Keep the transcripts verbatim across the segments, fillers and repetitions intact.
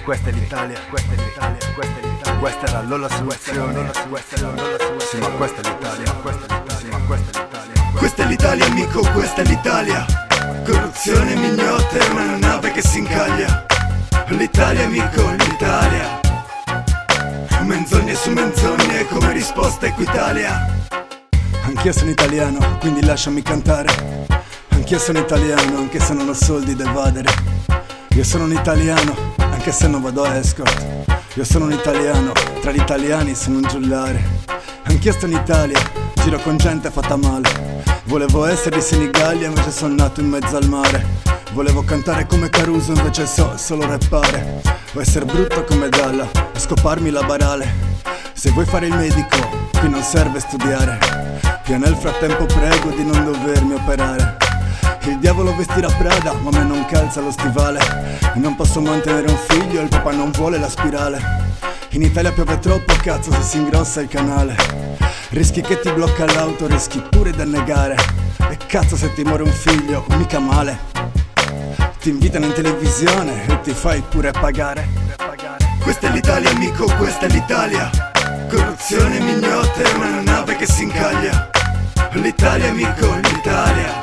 questa è l'Italia, questa è l'Italia, questa è l'Italia. Questa era l'Ola Soluzione, sì ma questa è l'Italia, questa è l'Italia, sì ma questa è l'Italia. Questa è l'Italia amico, questa è l'Italia. Corruzione mignotta è una nave che si incaglia. L'Italia amico, l'Italia. Menzogne su menzogne come risposta Equitalia. Anch'io sono italiano, quindi lasciami cantare. Anch'io sono italiano, anche se non ho soldi da evadere. Io sono un italiano, anche se non vado a escort. Io sono un italiano, tra gli italiani sono un giullare. Anch'io sto in Italia, giro con gente fatta male. Volevo essere di Senigallia, invece sono nato in mezzo al mare. Volevo cantare come Caruso, invece so solo rappare. Vuoi essere brutto come Dalla e scoparmi la barale. Se vuoi fare il medico, qui non serve studiare. Io nel frattempo prego di non dovermi operare. Il diavolo vestirà Prada, ma a me non calza lo stivale. E non posso mantenere un figlio, il papà non vuole la spirale. In Italia piove troppo, cazzo, se si ingrossa il canale. Rischi che ti blocca l'auto, rischi pure da negare. E cazzo se ti muore un figlio, mica male. Ti invitano in televisione e ti fai pure pagare. Questa è l'Italia amico, questa è l'Italia. Corruzione mignotta è una nave che si incaglia. L'Italia amico, l'Italia.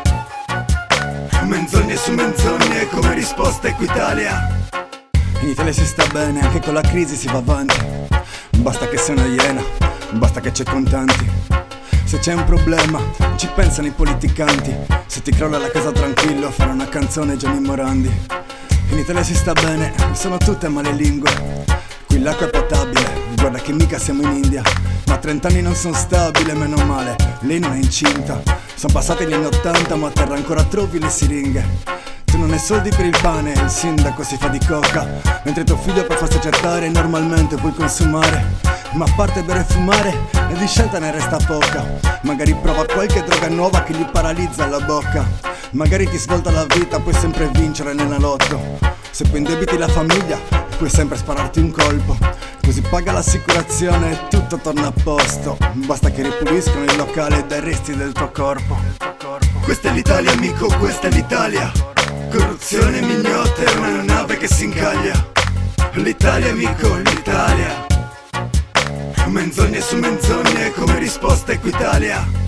Menzogne su menzogne come risposta Equitalia. In Italia si sta bene, anche con la crisi si va avanti. Basta che sei una iena, basta che c'è contanti. Se c'è un problema, ci pensano i politicanti. Se ti crolla la casa tranquillo, farà una canzone Gianni Morandi. In Italia si sta bene, sono tutte male lingue. Qui l'acqua è potabile, guarda che mica siamo in India. Ma trent'anni non sono stabile, meno male, lei non è incinta. Sono passati gli anni ottanta, ma a terra ancora trovi le siringhe. Tu non hai soldi per il pane, il sindaco si fa di coca. Mentre tuo figlio per farsi accettare normalmente puoi consumare. Ma a parte bere e fumare, e di scelta ne resta poca. Magari prova qualche droga nuova che gli paralizza la bocca. Magari ti svolta la vita, puoi sempre vincere nella lotto. Se poi indebiti la famiglia, puoi sempre spararti un colpo. Così paga l'assicurazione e tutto torna a posto. Basta che ripuliscono il locale dai resti del tuo corpo. Questa è l'Italia amico, questa è l'Italia. Corruzione mignotta è una nave che si incaglia. L'Italia amico, l'Italia. Menzogne su menzogne come risposta Equitalia.